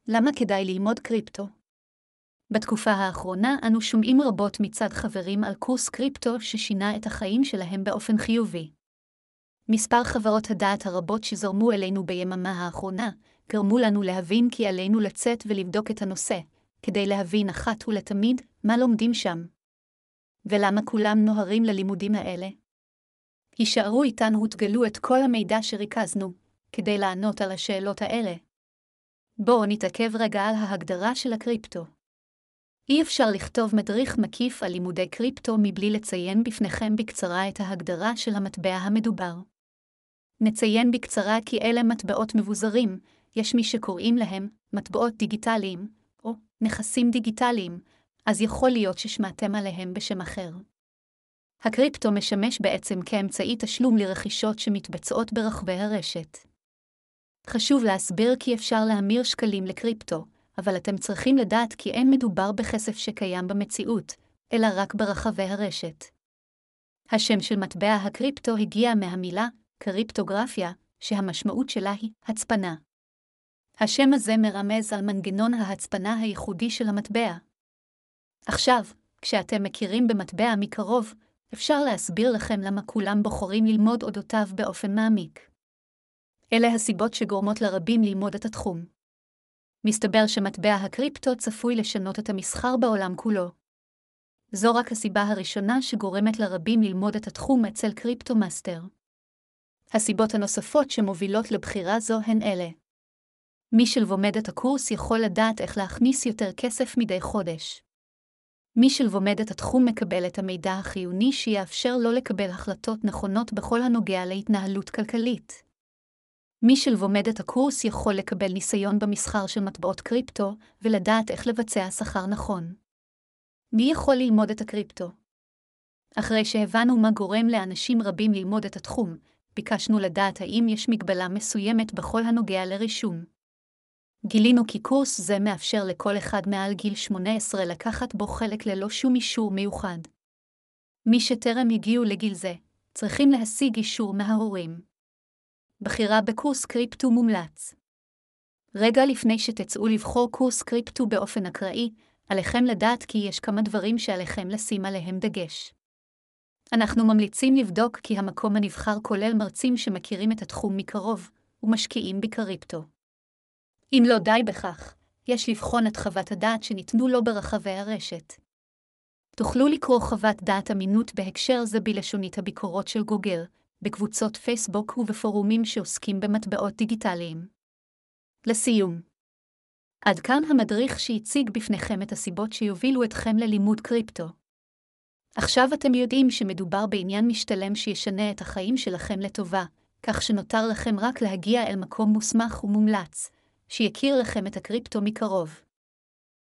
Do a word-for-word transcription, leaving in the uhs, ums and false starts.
למה כדאי ללמוד קריפטו? בתקופה האחרונה אנו שומעים רבות מצד חברים על קורס קריפטו ששינה את החיים שלהם באופן חיובי. מספר חברות הדעת הרבות שזרמו אלינו ביממה האחרונה, גרמו לנו להבין כי עלינו לצאת ולבדוק את הנושא, כדי להבין אחת ולתמיד מה לומדים שם. ולמה כולם נוהרים ללימודים האלה? הישארו איתנו ותגלו את כל המידע שריכזנו, כדי לענות על השאלות האלה. בואו נתעכב רגע על ההגדרה של הקריפטו. אי אפשר לכתוב מדריך מקיף על לימודי קריפטו מבלי לציין בפניכם בקצרה את ההגדרה של המטבע המדובר. נציין בקצרה כי אלה מטבעות מבוזרים, יש מי שקוראים להם מטבעות דיגיטליים, או נכסים דיגיטליים, אז יכול להיות ששמעתם עליהם בשם אחר. הקריפטו משמש בעצם כאמצעי תשלום לרכישות שמתבצעות ברחבי הרשת. חשוב להסביר כי אפשר להמיר שקלים לקריפטו, אבל אתם צריכים לדעת כי אין מדובר בכסף שקיים במציאות, אלא רק ברחבי הרשת. השם של מטבע הקריפטו הגיע מהמילה קריפטוגרפיה, שהמשמעות שלה היא הצפנה. השם הזה מרמז על מנגנון ההצפנה הייחודי של המטבע. עכשיו, כשאתם מכירים במטבע מקרוב, אפשר להסביר לכם למה כולם בוחרים ללמוד אודותיו באופן מעמיק. אלה הסיבות שגורמות לרבים ללמוד את התחום. מסתבר שמטבע הקריפטו צפוי לשנות את המסחר בעולם כולו. זו רק הסיבה הראשונה שגורמת לרבים ללמוד את התחום אצל קריפטו מאסטר. הסיבות הנוספות שמובילות לבחירה זו הן אלה. מי שלומד את הקורס יכול לדעת איך להכניס יותר כסף מדי חודש. מי שלומד את התחום מקבל את המידע החיוני שיאפשר לו לקבל החלטות נכונות בכל הנוגע להתנהלות כלכלית. מי שלומד את הקורס יכול לקבל ניסיון במסחר של מטבעות קריפטו ולדעת איך לבצע שכר נכון. מי יכול ללמוד את הקריפטו? אחרי שהבנו מה גורם לאנשים רבים ללמוד את התחום, ביקשנו לדעת האם יש מגבלה מסוימת בכל הנוגע לרישום. גילינו כי קורס זה מאפשר לכל אחד מעל גיל שמונה עשרה לקחת בו חלק ללא שום אישור מיוחד. מי שטרם הגיעו לגיל זה, צריכים להשיג אישור מההורים. בחירה בקורס קריפטו מומלץ. רגע לפני שתצאו לבחור קורס קריפטו באופן אקראי, עליכם לדעת כי יש כמה דברים שעליכם לשים עליהם דגש. אנחנו ממליצים לבדוק כי המקום הנבחר כולל מרצים שמכירים את התחום מקרוב, ומשקיעים בקריפטו. אם לא די בכך, יש לבחון את חוות הדעת שניתנו לו ברחבי הרשת. תוכלו לקרוא חוות דעת אמינות בהקשר זה בלשונית הביקורות של גוגל, בקבוצות פייסבוק ובפורומים שעוסקים במטבעות דיגיטליים. לסיום, עד כאן המדריך שהציג בפניכם את הסיבות שיובילו אתכם ללימוד קריפטו. עכשיו אתם יודעים שמדובר בעניין משתלם שישנה את החיים שלכם לטובה, כך שנותר לכם רק להגיע אל מקום מוסמך ומומלץ, שיכיר לכם את הקריפטו מקרוב.